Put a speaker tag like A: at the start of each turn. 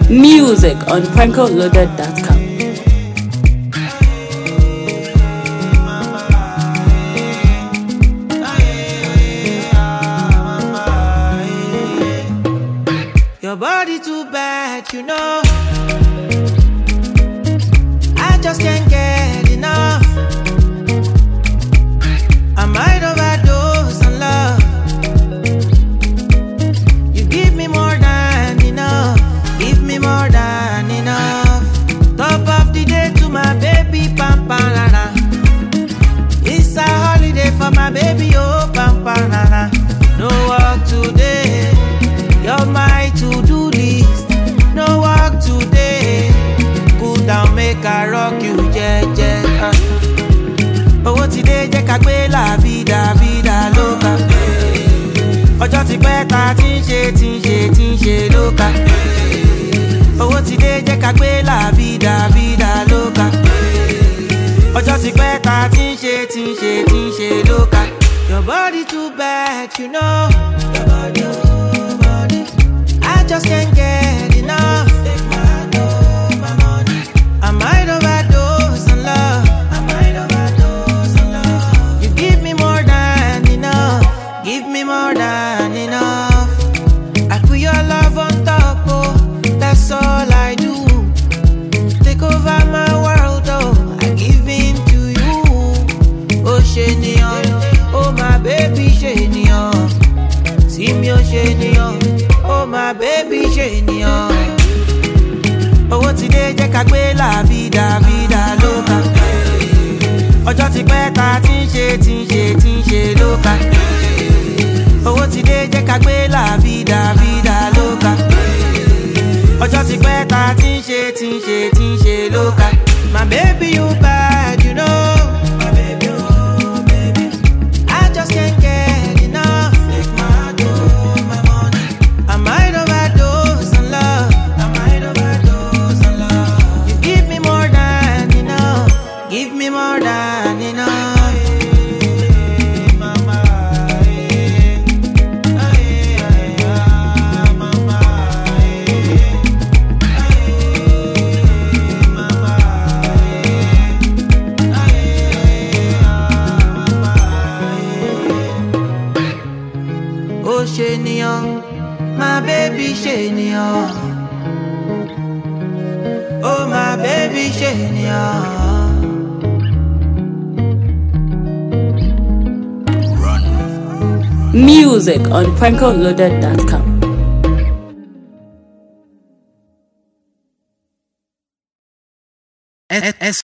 A: Music on prankoloaded.com.
B: Your body too bad, you know. I just can't get enough. I might overdose on love. You give me more than enough. Give me more than enough. Top of the day to my baby, pam pam la la. It's a holiday for my baby, oh pam pam la la. No work today. You're my to-do list. No work today. Cool down, make I rock you, yeah, yeah. Owó ti dé jẹ́ ká gbé la vida, vida loca. Ọjọ́ ti pẹ́ ta ti ń ṣe lóka. Owó ti dé jẹ́ ká gbé la vida, vida loca. Ọjọ́ ti pẹ́ ta ti ń ṣe lóka. Your body too bad, you know. Your body, I just can't get enough. Take my dough, my money. I might overdose on love. You give me more than enough. Give me more than enough. I put your love on top, oh. That's all I do. Take over my world, oh. I give in to you. Oh, Shenion. Oh, my baby, Shenion. See me, oh, Shenion. Oh my baby Shenion. Owó ti dé jẹ́ ká gbé la vida, vida loca. Ọjọ́ ti pẹ́ ta ti ń ṣe lóka. Owó ti dé jẹ́ ká gbé la vida, vida loca. Ọjọ́ ti pẹ́ ta ti ń ṣe lóka. My baby you bad, you know. My baby, oh baby. I just can't get enough. Take my dough, my money. I might overdose on love. You give me more than enough. Give me more than enough. Mama, mama, oh Shenion, my baby Shenion. Oh my baby Shenion.
A: Music on prankoloaded.com.